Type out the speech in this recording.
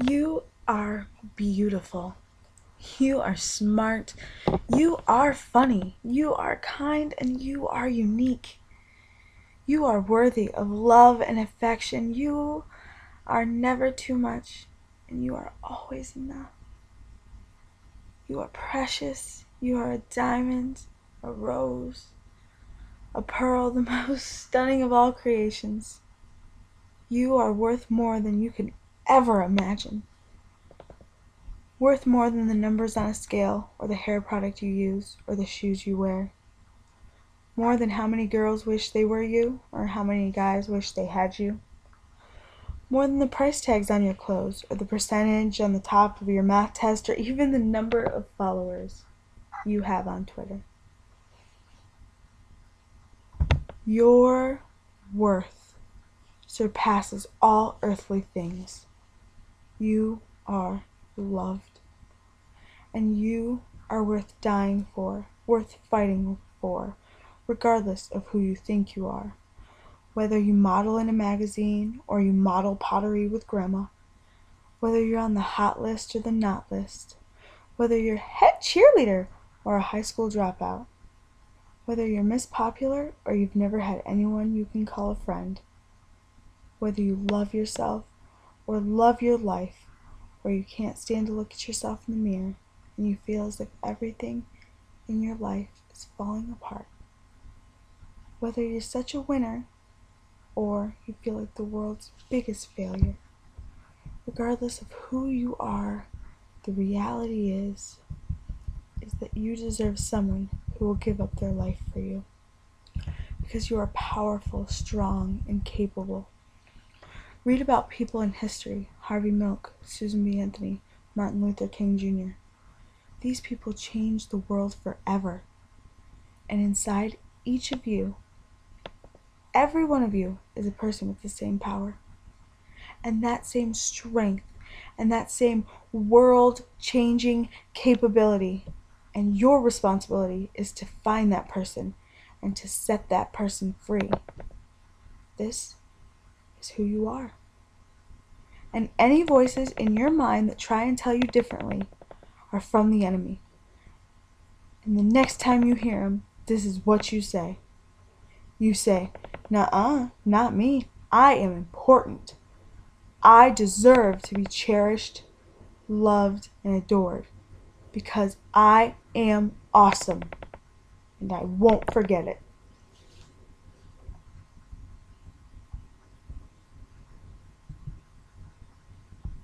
You are beautiful. You are smart. You are funny. You are kind, and you are unique. You are worthy of love and affection. You are never too much, and you are always enough. You are precious. You are a diamond, a rose, a pearl, the most stunning of all creations. You are worth more than you can ever imagine. Worth more than the numbers on a scale, or the hair product you use, or the shoes you wear. More than how many girls wish they were you, or how many guys wish they had you. More than the price tags on your clothes, or the percentage on the top of your math test, or even the number of followers you have on Twitter. Your worth surpasses all earthly things. You are loved. And you are worth dying for, worth fighting for, regardless of who you think you are. Whether you model in a magazine or you model pottery with grandma, whether you're on the hot list or the not list, whether you're head cheerleader or a high school dropout, whether you're Miss Popular or you've never had anyone you can call a friend, whether you love yourself or love your life, or you can't stand to look at yourself in the mirror and you feel as if everything in your life is falling apart. Whether you're such a winner or you feel like the world's biggest failure, regardless of who you are, the reality is that you deserve someone who will give up their life for you. Because you are powerful, strong, and capable. Read about people in history: Harvey Milk, Susan B. Anthony, Martin Luther King Jr. These people changed the world forever. And inside each of you, every one of you, is a person with the same power. And that same strength, and that same world-changing capability. And your responsibility is to find that person and to set that person free. This is who you are. And any voices in your mind that try and tell you differently are from the enemy. And the next time you hear them, this is what you say. You say, "Nuh-uh, not me. I am important. I deserve to be cherished, loved, and adored because I am awesome. And I won't forget it."